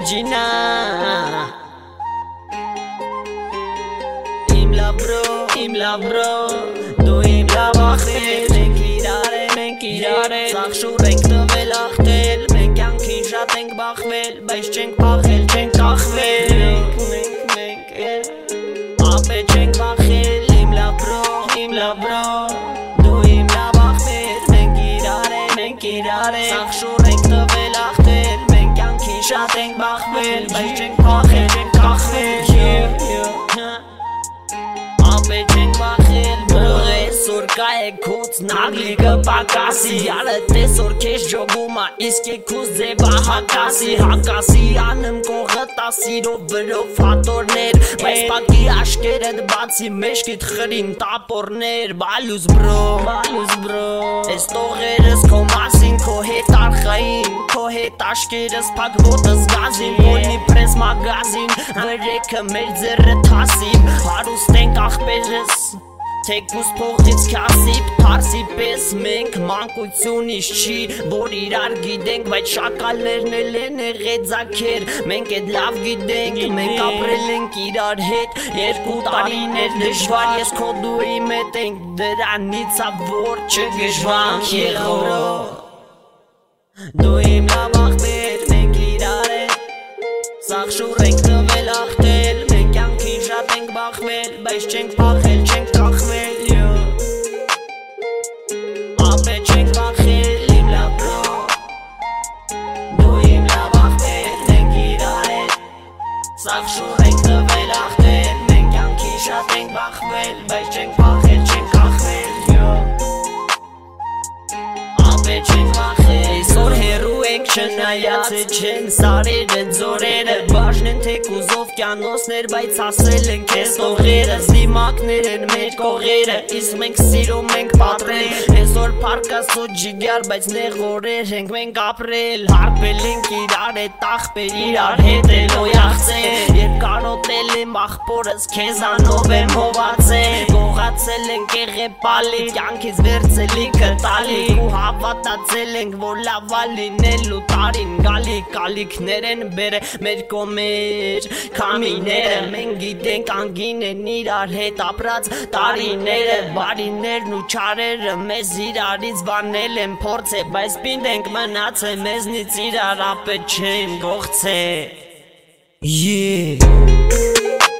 original. Im labro, du im labachtel, մենք իրար ենք Սաղշուր ենք տվել աղթել, մենք յանքին շատ ենք բախվել, բայց չենք բախել, չենք կախվել Մենք ապե չենք բախել, իմ լաբրո, դու իմ լաբախվել, մենք իրար ենք Սաղշուր ենք տվել աղթել, մենք յանքին շատ ենք բախվել, բայց չենք բախել, չենք կախվել Ապե չենք բախել, այսօր կա է քոց նագլիկը պակասի Յալը տեսօր կեզ ժոգումա, իսկ եկուս ձևա հակասի անեմ կողը տասիրով վրով հատորներ Բայց պակի աշկերդ բացի մեջքիդ խրին տապորներ Բալուս բրո, ես տողերս քո մասին, քո հետ արխային Քո հետ աշկերս պակվոտս գազին, բոլնի պրես մագազին Վրեքը մեր ձերը թասիմ, հարուստ ենք աղպերս Թեկուս փողից քասիպ, թարսի պես մենք մանկությունից չի Որ իրար գիտենք, բայց շակալներն էլ են եղեձակեր Մենք էդ լավ գիտենք, մենք ապրել ենք իրար հետ Երկու տարիներ դժվար, ես քո դու իմ հետ ենք Դրանից ա որ չգժվանք եղորո Դու իմ լավ աղբեր, մենք իրար ենք Սաղշուր ենք տվել աղթել, մենք յանքին շատ ենք բախվել Բայց չենք բախել, չենք կախվել Ապե չենք բախել, իմ լաբրո Դու իմ լավ աղբեր, մենք իրար ենք Սաղշուր ենք տվել աղթել, մենք յանքին շատ ենք բախվել Բայց չենք բախել, չենք կախվել Ապե չենք բախել Այսօր հեռու ենք չնայած չեն սարերը ձորերը Բաժն են թեկուզով կյանոսներ, բայց ասել են կեզ տողերը Զիմակներ են մեր կողերը, իսկ մենք սիրում ենք պատրել Այսօր պարկասո ջիգար, բայց նեղորեր ենք մենք ապրել Հարպել ենք իրար հետ աղբեր, իրար հետ էլ օյախցել Երբ կարոտել եմ աղբորս, քեզանով եմ հովացել Գողացել ենք եղեպալի, կյանքից վերցելիքը տալիք Ու հավատացել ենք, որ լավա լինելու տարին գալի Կալիքներ են բերը մեր կոմեր Կամիները մենք գիտենք անգին են իրար հետ ապրած տարիները Բարիներն ու չարերը մեզ իրարից վանել են փորձե Բայց պինդ ենք մնացե մեզնից իրար ապե չեն գողցե